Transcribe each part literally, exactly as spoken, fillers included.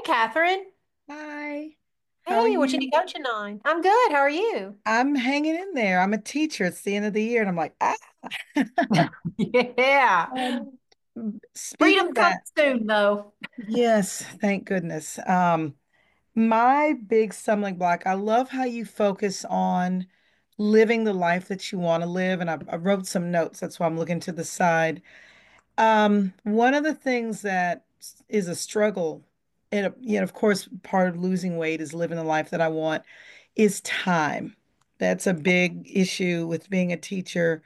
Catherine. Hi, how are Hey, what you you? got tonight? I'm good. How are you? I'm hanging in there. I'm a teacher. It's the end of the year, and I'm like, ah. Yeah. Um, speaking Freedom of comes that, soon, though. yes, thank goodness. Um, my big stumbling block, I love how you focus on living the life that you want to live. And I, I wrote some notes. That's why I'm looking to the side. Um, one of the things that is a struggle, and you know, of course, part of losing weight is living the life that I want, is time. That's a big issue with being a teacher.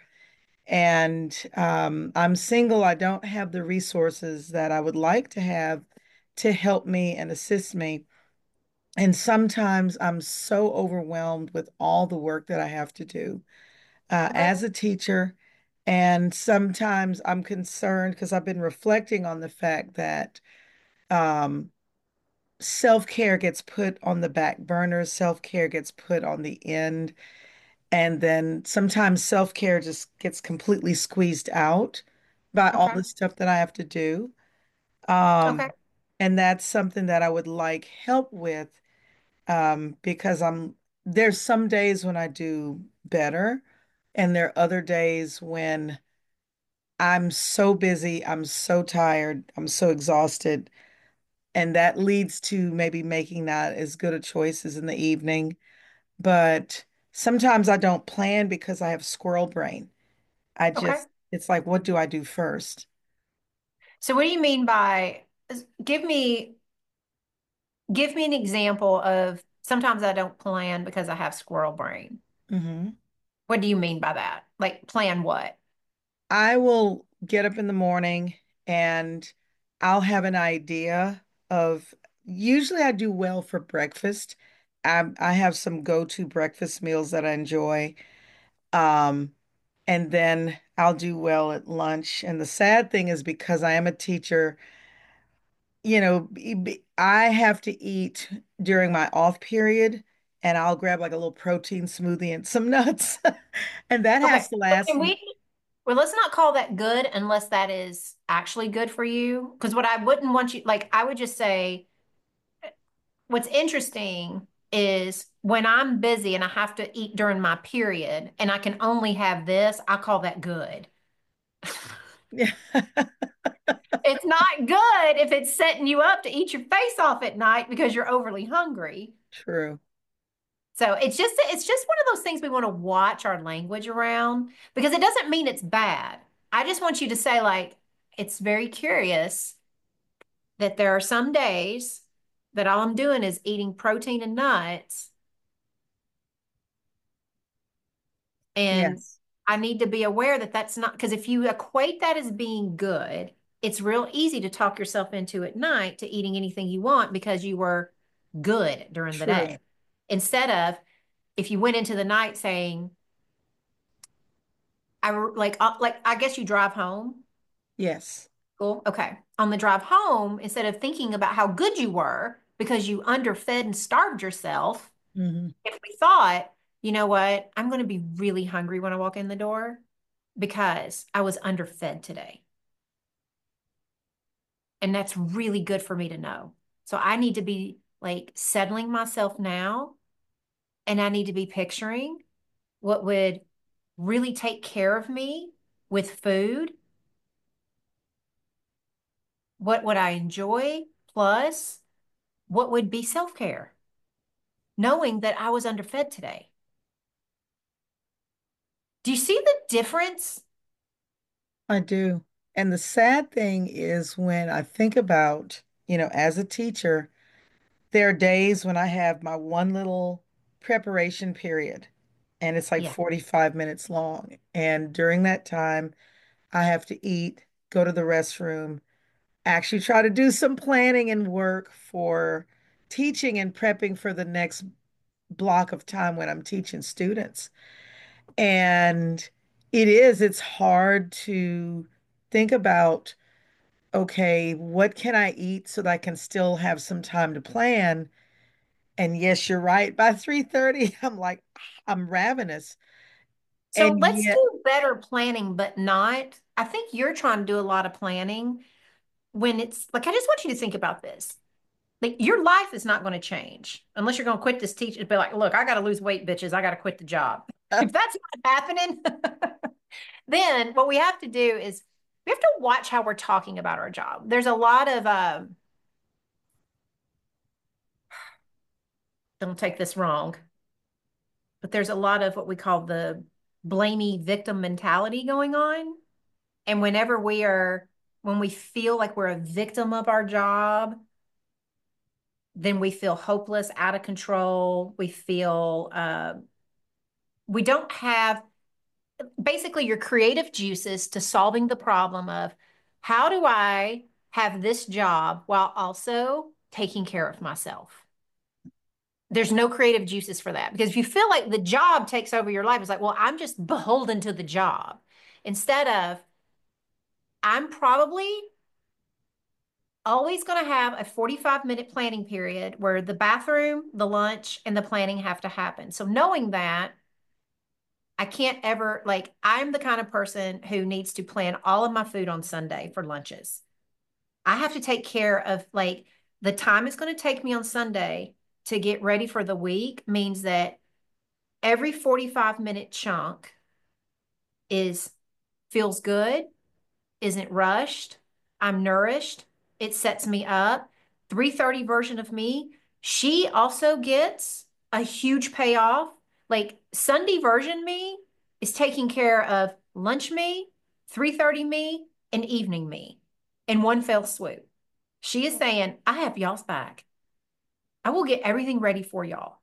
And um, I'm single. I don't have the resources that I would like to have to help me and assist me. And sometimes I'm so overwhelmed with all the work that I have to do uh, Okay. as a teacher. And sometimes I'm concerned because I've been reflecting on the fact that um, self-care gets put on the back burner, self-care gets put on the end, and then sometimes self-care just gets completely squeezed out by all Okay. the stuff that I have to do. Okay. Um, and that's something that I would like help with um, because I'm there's some days when I do better, and there are other days when I'm so busy, I'm so tired, I'm so exhausted, and that leads to maybe making not as good a choices in the evening. But sometimes I don't plan because I have squirrel brain. I Okay. just, it's like, what do I do first? So what do you mean by give me give me an example of sometimes I don't plan because I have squirrel brain. hmm What do you mean by that? Like plan what? I will get up in the morning and I'll have an idea of, usually I do well for breakfast. I, I have some go-to breakfast meals that I enjoy. Um, and then I'll do well at lunch. And the sad thing is because I am a teacher, you know, b- b- I have to eat during my off period and I'll grab like a little protein smoothie and some nuts. And that Okay. has to So last can me. we Well, let's not call that good unless that is actually good for you. Because what I wouldn't want you, like, I would just say, what's interesting is when I'm busy and I have to eat during my period and I can only have this, I call that good. Yeah, It's not good if it's setting you up to eat your face off at night because you're overly hungry. true. So it's just it's just one of those things we want to watch our language around because it doesn't mean it's bad. I just want you to say like it's very curious that there are some days that all I'm doing is eating protein and nuts, and Yes, I need to be aware that that's not because if you equate that as being good, it's real easy to talk yourself into at night to eating anything you want because you were good during the true. day. Instead of if you went into the night saying, I like uh, like I guess you drive home. Yes. Cool. Okay. On the drive home, instead of thinking about how good you were because you underfed and starved yourself, hmm if we thought, you know what, I'm going to be really hungry when I walk in the door because I was underfed today. And that's really good for me to know. So I need to be like settling myself now and I need to be picturing what would really take care of me with food, what would I enjoy, plus what would be self-care, knowing that I was underfed today. Do you see the difference? I do. And the sad thing is when I think about, you know, as a teacher, there are days when I have my one little preparation period and it's like Yeah. forty-five minutes long. And during that time, I have to eat, go to the restroom, actually try to do some planning and work for teaching and prepping for the next block of time when I'm teaching students. And it is, it's hard to think about, okay, what can I eat so that I can still have some time to plan? And yes, you're right. By three thirty, I'm like, I'm ravenous. So And let's yet, do better planning, but not. I think you're trying to do a lot of planning when it's like, I just want you to think about this. Like your life is not going to change unless you're going to quit this teaching. Be like, look, I got to lose weight, bitches. I got to quit the job. If that's not happening, then what we have to do is we have to watch how we're talking about our job. There's a lot of, um, don't take this wrong, but there's a lot of what we call the blamey victim mentality going on. And whenever we are, when we feel like we're a victim of our job, then we feel hopeless, out of control. We feel uh, we don't have basically your creative juices to solving the problem of how do I have this job while also taking care of myself? There's no creative juices for that because if you feel like the job takes over your life, it's like, well, I'm just beholden to the job instead of I'm probably always going to have a forty-five minute planning period where the bathroom, the lunch, and the planning have to happen. So knowing that, I can't ever, like, I'm the kind of person who needs to plan all of my food on Sunday for lunches. I have to take care of, like, the time it's going to take me on Sunday to get ready for the week means that every forty-five minute chunk is feels good, isn't rushed. I'm nourished. It sets me up. three thirty version of me. She also gets a huge payoff. Like Sunday version me is taking care of lunch me, three thirty me, and evening me in one fell swoop. She is saying, I have y'all's back. I will get everything ready for y'all.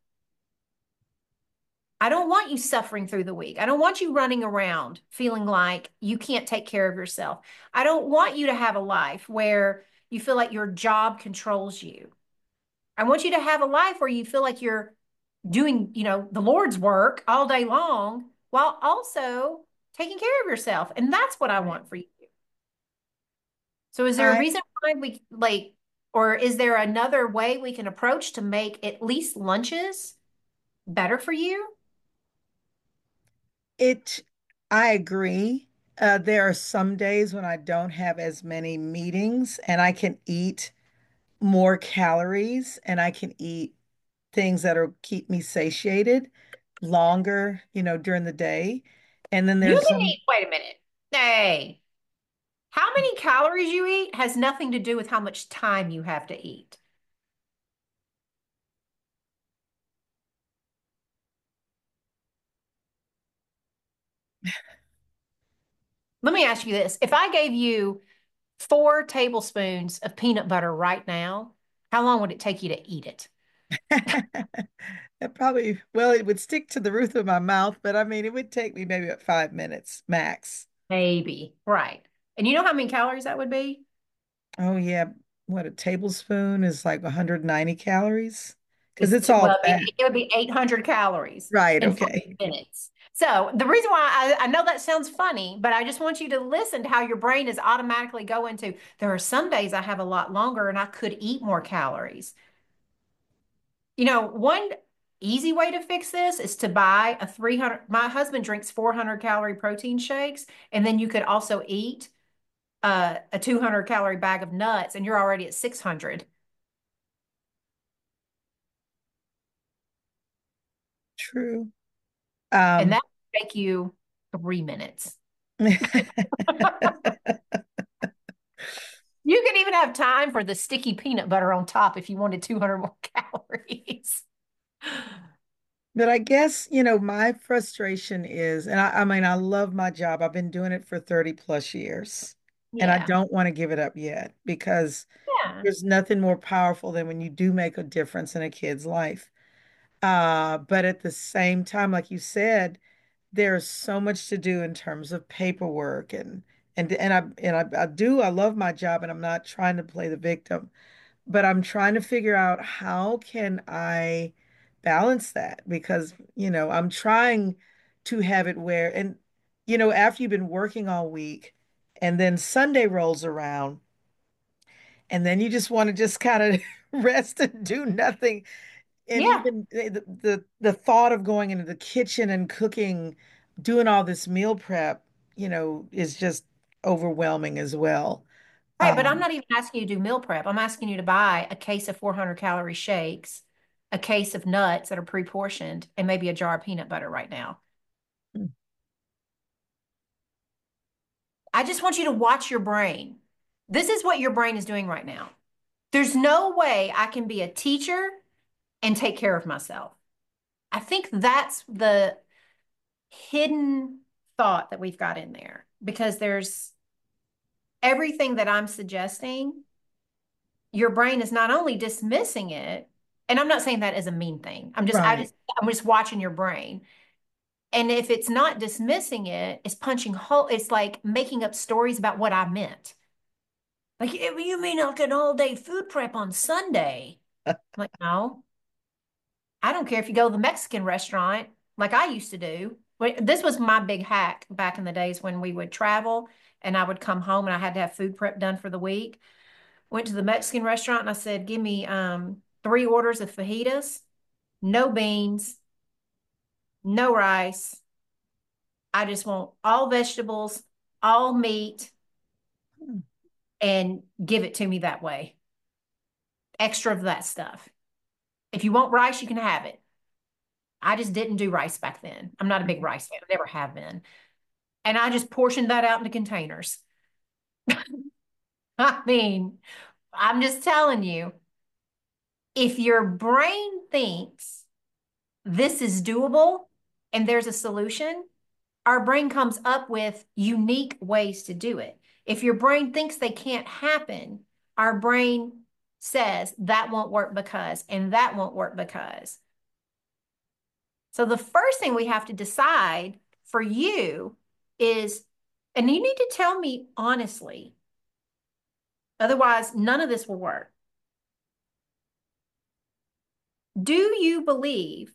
I don't want you suffering through the week. I don't want you running around feeling like you can't take care of yourself. I don't want you to have a life where you feel like your job controls you. I want you to have a life where you feel like you're doing, you know, the Lord's work all day long while also taking care of yourself. And that's what I Right. want for you. So is there a I reason why we like, or is there another way we can approach to make at least lunches better for you? it I agree. Uh, there are some days when I don't have as many meetings and I can eat more calories and I can eat things that'll keep me satiated longer, you know, during the day. And then You there's can some eat, wait a minute. Hey, how many calories you eat has nothing to do with how much time you have to eat. Let me ask you this. If I gave you four tablespoons of peanut butter right now, how long would it take you to eat it? It probably, well, it would stick to the roof of my mouth, but I mean, it would take me maybe about five minutes max. Maybe. Right. And you know how many calories that would be? Oh, yeah. What, a tablespoon is like one hundred ninety calories? Because It's it's too, all well, fat. it, it would be eight hundred calories Right. in five Okay. minutes. So the reason why I, I know that sounds funny, but I just want you to listen to how your brain is automatically going to, there are some days I have a lot longer and I could eat more calories. You know, one easy way to fix this is to buy a three hundred, my husband drinks four hundred calorie protein shakes, and then you could also eat uh, a two hundred calorie bag of nuts, and you're already at six hundred. True. And Um, that would take you three minutes. You could even have time for the sticky peanut butter on top if you wanted two hundred more calories. but I guess, you know, my frustration is, and I, I mean, I love my job. I've been doing it for thirty plus years, and I Yeah. don't want to give it up yet because Yeah. there's nothing more powerful than when you do make a difference in a kid's life. Uh, but at the same time, like you said, there's so much to do in terms of paperwork and and and I and I, I do I love my job and I'm not trying to play the victim, but I'm trying to figure out how can I balance that because, you know, I'm trying to have it where and you know, after you've been working all week and then Sunday rolls around and then you just want to just kind of rest and do nothing and Yeah. even the, the the thought of going into the kitchen and cooking, doing all this meal prep, you know, is just overwhelming as well. Right, but I'm Um, not even asking you to do meal prep. I'm asking you to buy a case of four hundred calorie shakes, a case of nuts that are pre-portioned, and maybe a jar of peanut butter right now. I just want you to watch your brain. This is what your brain is doing right now. There's no way I can be a teacher and take care of myself. I think that's the hidden thought that we've got in there because there's everything that I'm suggesting, your brain is not only dismissing it, and I'm not saying that as a mean thing. I'm just, I right. just, I'm just watching your brain. And if it's not dismissing it, it's punching hole. It's like making up stories about what I meant. Like, "Eh, you mean like an all day food prep on Sunday?" I'm like, no, I don't care if you go to the Mexican restaurant like I used to do. Wait, this was my big hack back in the days when we would travel and I would come home and I had to have food prep done for the week. Went to the Mexican restaurant and I said, give me um, three orders of fajitas, no beans, no rice. I just want all vegetables, all meat, Hmm. and give it to me that way. Extra of that stuff. If you want rice, you can have it. I just didn't do rice back then. I'm not a big rice fan. I never have been. And I just portioned that out into containers. I mean, I'm just telling you, if your brain thinks this is doable and there's a solution, our brain comes up with unique ways to do it. If your brain thinks they can't happen, our brain says that won't work because, and that won't work because. So the first thing we have to decide for you is, and you need to tell me honestly, otherwise none of this will work. Do you believe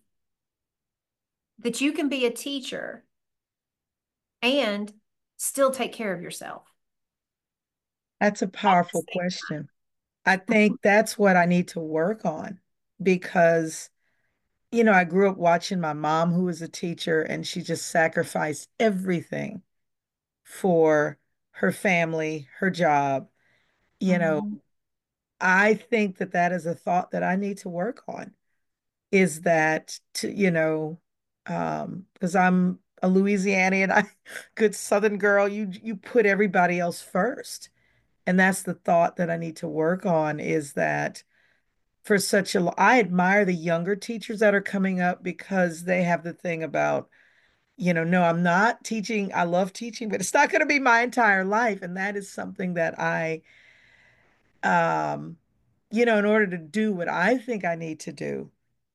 that you can be a teacher and still take care of yourself? That's a powerful question. I think that's what I need to work on because, you know, I grew up watching my mom, who was a teacher, and she just sacrificed everything for her family, her job. You know, Mhm. I think that that is a thought that I need to work on. Is that to, you know, um, because I'm a Louisianian, I good Southern girl, you you put everybody else first. And that's the thought that I need to work on is that for such a, I admire the younger teachers that are coming up because they have the thing about, you know, no, I'm not teaching. I love teaching, but it's not going to be my entire life. And that is something that I, um, you know, in order to do what I think I need to do.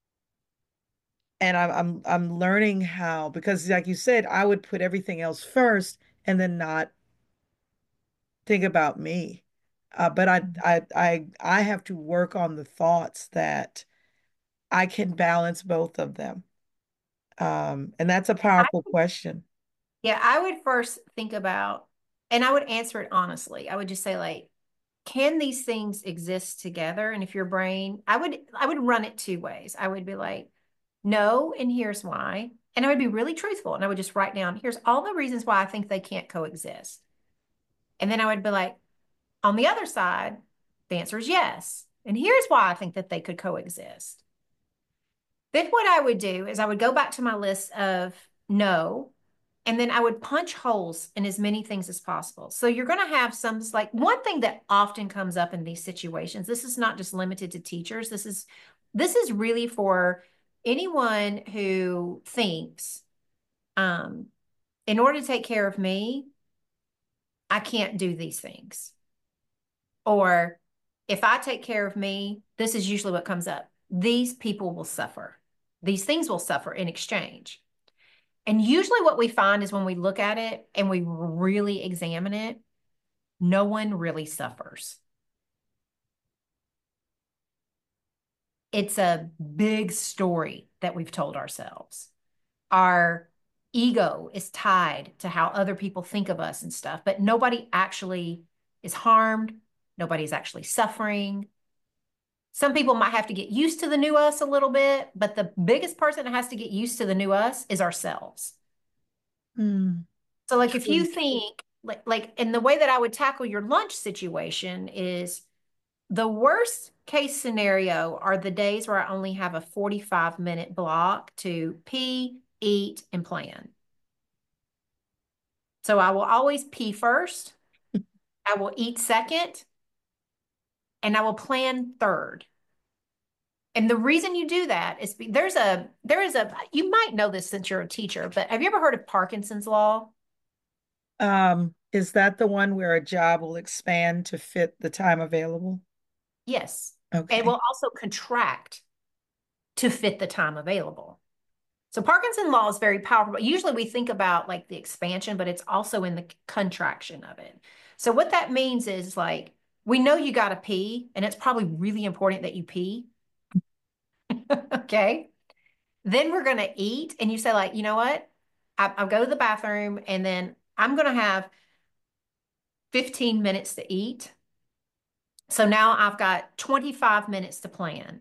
And I'm I'm I'm learning how because like you said, I would put everything else first and then not think about me. Uh, but I, I I I have to work on the thoughts that I can balance both of them. Um, and that's a I, powerful question. yeah, I would first think about, and I would answer it honestly. I would just say, like, can these things exist together? And if your brain, I would, I would run it two ways. I would be like, no, and here's why. And I would be really truthful. And I would just write down, here's all the reasons why I think they can't coexist. And then I would be like, on the other side, the answer is yes. And here's why I think that they could coexist. Then what I would do is I would go back to my list of no, and then I would punch holes in as many things as possible. So you're going to have some, like one thing that often comes up in these situations. This is not just limited to teachers. This is this is really for anyone who thinks, um, in order to take care of me, I can't do these things. Or if I take care of me, this is usually what comes up. These people will suffer. These things will suffer in exchange. And usually what we find is when we look at it and we really examine it, no one really suffers. It's a big story that we've told ourselves. Our ego is tied to how other people think of us and stuff, but nobody actually is harmed. Nobody's actually suffering. Some people might have to get used to the new us a little bit, but the biggest person that has to get used to the new us is ourselves. Mm, So, like, if you true. think like like and the way that I would tackle your lunch situation is the worst case scenario are the days where I only have a forty-five minute block to pee, eat, and plan. So I will always pee first, I will eat second, and I will plan third. And the reason you do that is be, there's a there is a you might know this since you're a teacher, but have you ever heard of Parkinson's law? Um, is that the one where a job will expand to fit the time available? Yes. It Okay. will also contract to fit the time available. So Parkinson's law is very powerful. Usually we think about like the expansion, but it's also in the contraction of it. So what that means is like we know you got to pee, and it's probably really important that you pee. Okay. Then we're going to eat, and you say like, you know what? I, I'll go to the bathroom, and then I'm going to have fifteen minutes to eat. So now I've got twenty-five minutes to plan.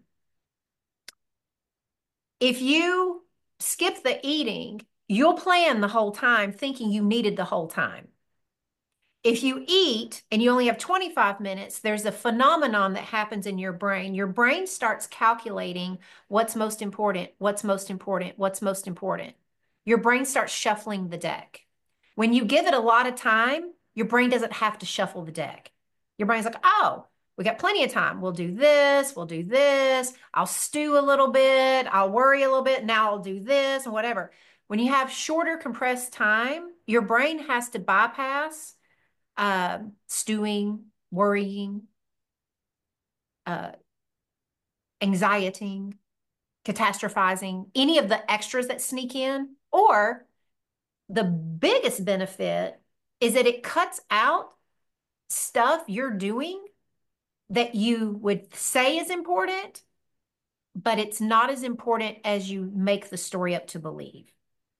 If you skip the eating, you'll plan the whole time thinking you needed the whole time. If you eat and you only have twenty-five minutes, there's a phenomenon that happens in your brain. Your brain starts calculating what's most important, what's most important, what's most important. Your brain starts shuffling the deck. When you give it a lot of time, your brain doesn't have to shuffle the deck. Your brain's like, oh, we got plenty of time. We'll do this, we'll do this. I'll stew a little bit, I'll worry a little bit. Now I'll do this and whatever. When you have shorter compressed time, your brain has to bypass uh, stewing, worrying, uh, anxieting, catastrophizing, any of the extras that sneak in. Or the biggest benefit is that it cuts out stuff you're doing that you would say is important, but it's not as important as you make the story up to believe.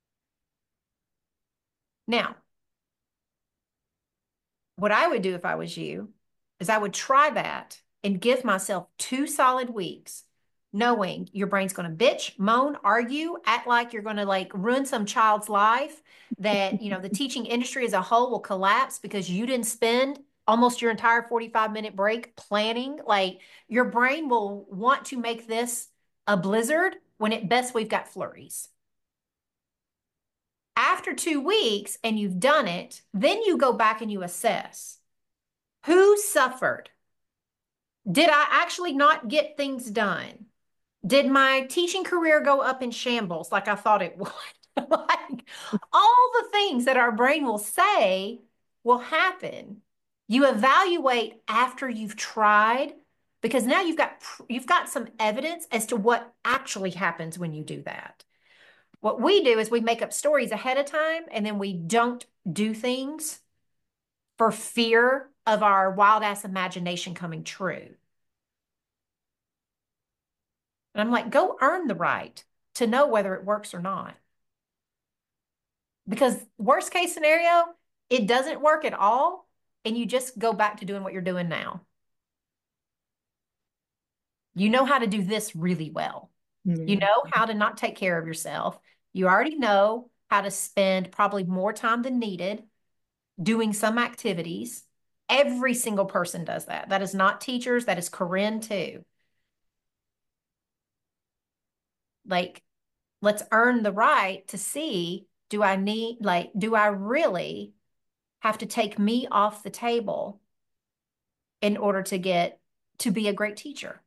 Now, what I would do if I was you is I would try that and give myself two solid weeks, knowing your brain's going to bitch, moan, argue, act like you're going to like ruin some child's life, that, you know, the teaching industry as a whole will collapse because you didn't spend almost your entire forty-five minute break planning. Like your brain will want to make this a blizzard when at best we've got flurries. After two weeks and you've done it, then you go back and you assess who suffered. Did I actually not get things done? Did my teaching career go up in shambles like I thought it would? Like all the things that our brain will say will happen. You evaluate after you've tried, because now you've got you've got some evidence as to what actually happens when you do that. What we do is we make up stories ahead of time, and then we don't do things for fear of our wild ass imagination coming true. And I'm like, go earn the right to know whether it works or not. Because worst case scenario, it doesn't work at all. And you just go back to doing what you're doing now. You know how to do this really well. You Yeah. know how to not take care of yourself. You already know how to spend probably more time than needed doing some activities. Every single person does that. That is not teachers, that is Corinne too. Like, let's earn the right to see, do I need, like, do I really have to take me off the table in order to get to be a great teacher?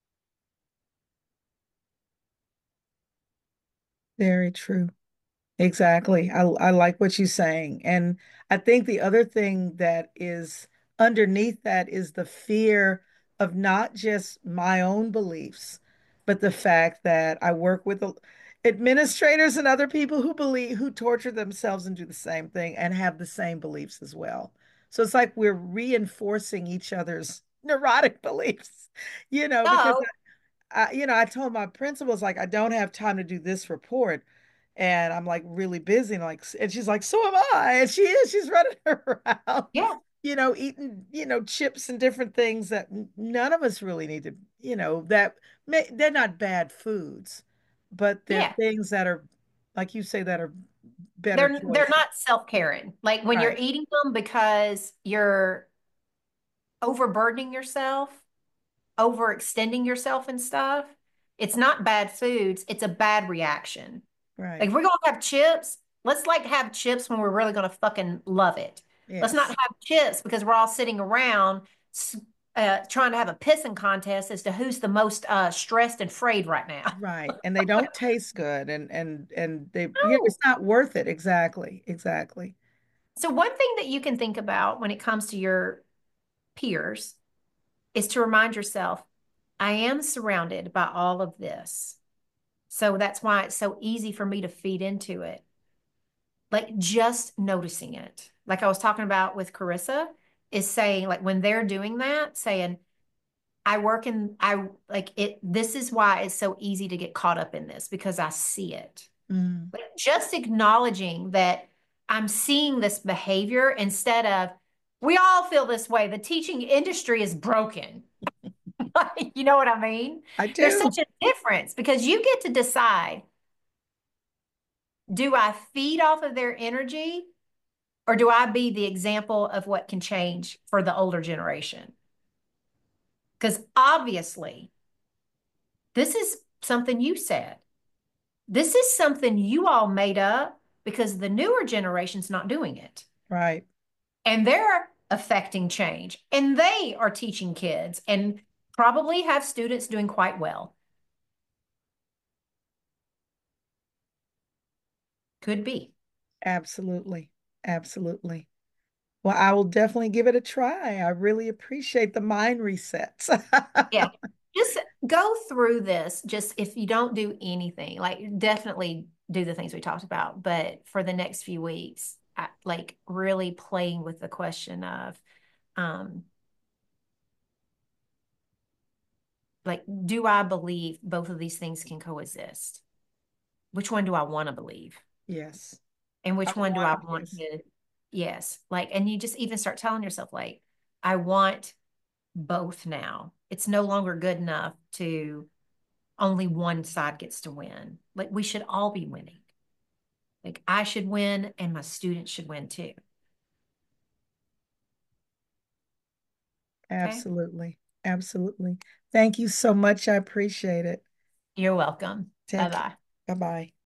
Very true. Exactly. I, I like what you're saying. And I think the other thing that is underneath that is the fear of not just my own beliefs, but the fact that I work with a- administrators and other people who believe, who torture themselves and do the same thing and have the same beliefs as well. So it's like we're reinforcing each other's neurotic beliefs, you know, because So, I, you know, I told my principals like I don't have time to do this report, and I'm like really busy, and like, and she's like, so am I, and she is, she's running around, yeah, you know, eating, you know, chips and different things that n- none of us really need to, you know, that may, they're not bad foods, but they're yeah, things that are, like you say, that are better They're they're choices. not self-caring. Like when you're Right, eating them because you're overburdening yourself, overextending yourself and stuff, it's not bad foods, it's a bad reaction. Like right. if we're gonna have chips, let's like have chips when we're really gonna fucking love it. Let's not Yes. have chips because we're all sitting around uh, trying to have a pissing contest as to who's the most uh, stressed and frayed right now. Right. And they don't taste good and and and they you know, No. it's not worth it. Exactly. Exactly. So one thing that you can think about when it comes to your peers is to remind yourself, I am surrounded by all of this. So that's why it's so easy for me to feed into it. Like just noticing it. Like I was talking about with Carissa, is saying, like, when they're doing that, saying, I work in, I like it, this is why it's so easy to get caught up in this because I see it. Mm. Like just acknowledging that I'm seeing this behavior instead of, we all feel this way. The teaching industry is broken. You know what I mean? I There's do. such a difference because you get to decide, do I feed off of their energy or do I be the example of what can change for the older generation? Because obviously, this is something you said. This is something you all made up because the newer generation's not doing it. Right. And they're affecting change and they are teaching kids and probably have students doing quite well. Could be. Absolutely. Absolutely. Well, I will definitely give it a try. I really appreciate the mind resets. Yeah. Just go through this. Just if you don't do anything, like definitely do the things we talked about. But for the next few weeks, I, like really playing with the question of, um, like, do I believe both of these things can coexist? Which one do I want to believe? Yes. And I which one do want, I want yes. to, yes, like, and you just even start telling yourself, like, I want both now. It's no longer good enough to only one side gets to win. Like, we should all be winning. Like, I should win and my students should win too. Okay. Absolutely. Absolutely. Thank you so much. I appreciate it. You're welcome. Bye Take care. bye. Bye-bye.